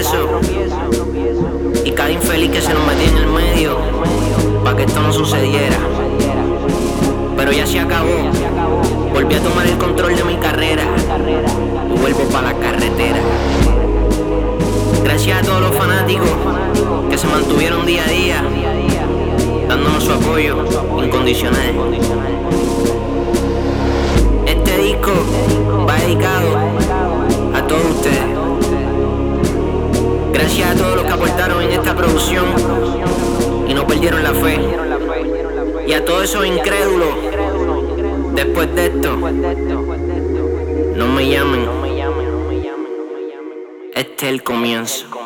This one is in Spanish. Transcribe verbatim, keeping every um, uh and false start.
tropiezo y cada infeliz que se nos metía en el medio para que esto no sucediera. Pero ya se acabó, volví a tomar el control de mi carrera y vuelvo para la carretera. Gracias a todos los fanáticos que se mantuvieron día a día dándonos su apoyo incondicional. Este disco va dedicado a todos ustedes. Gracias a todos los que aportaron en esta producción y no perdieron la fe. Y a todos esos incrédulos, después de esto, no me llamen. Este es el comienzo.